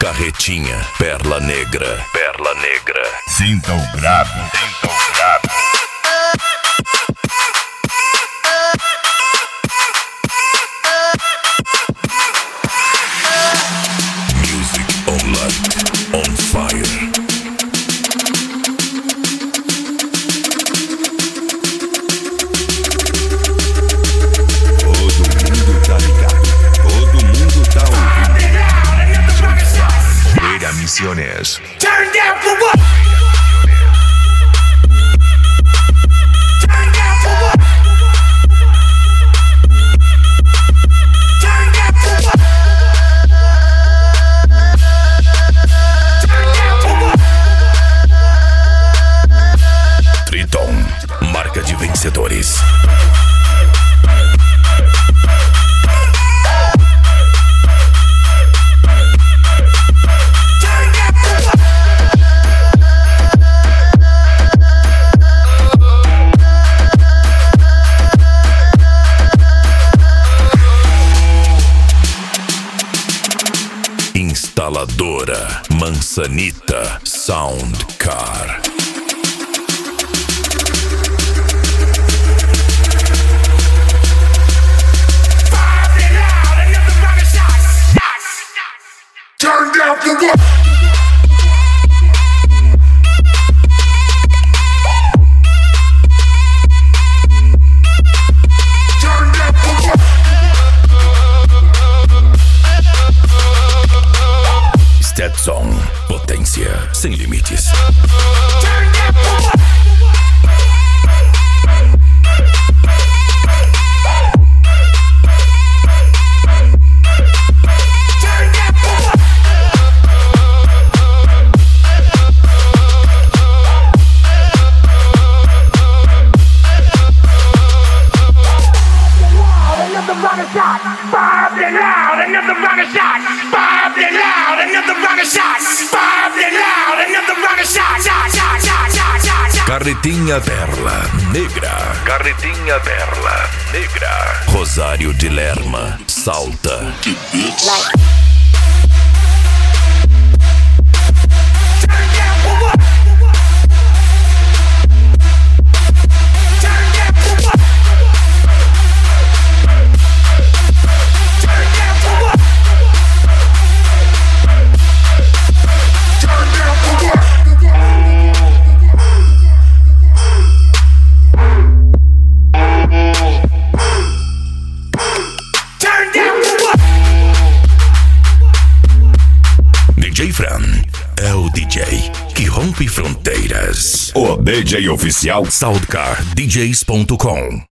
Carretinha, Perla Negra, Perla Negra. Sinta o grave, sinta o grave. Music on light, on fire. Todo mundo tá ligado, todo mundo tá ouvindo. Era Misiones. Turn down for what? Turn down for what? Turn down for what? Turn down for what? Triton, marca de vencedores. Instaladora Mansanita Soundcar. Turn down for what? Turn down for what? Stetson, potência sem limites. Turn down for what? Turn down for what? Another rocket shot, fired it loud. Another rocket shot, fired it loud. Another rocket shot, fired it loud. Another rocket shot, shot, shot, shot, shot, shot, shot. Carretinha Perla Negra. Carretinha Perla Negra. Rosário de Lerma, Salta. Turn down for what? Turn down for what? Turn down for what? Turn down for what? Turn down for what? DJ Fran é o DJ que rompe fronteiras. O DJ oficial Soundcardjs.com